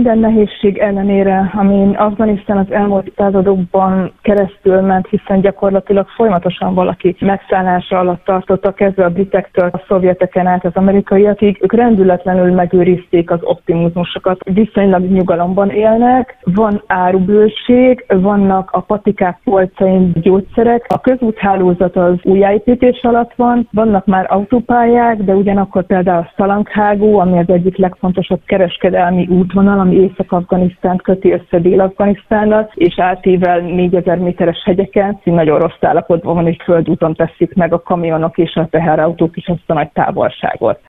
Minden nehézség ellenére, amin Afganisztán az elmúlt századokban keresztül ment, hiszen gyakorlatilag folyamatosan valaki megszállása alatt tartotta, kezdve a britektől a szovjeteken át az amerikaiakig, ők rendületlenül megőrizték az optimizmusokat. Viszonylag nyugalomban élnek, van árubőség, vannak a patikák polcain gyógyszerek, a közúthálózat az újjáépítés alatt van, vannak már autópályák, de ugyanakkor például a Szalanghágó, ami az egyik legfontosabb kereskedelmi útvonal, ami Észak-Afganisztánt köti össze Dél-Afganisztánnal, és átível 4000 méteres hegyeken, nagyon rossz állapotban van, és földúton teszik meg a kamionok és a teherautók is azt a nagy távolságot.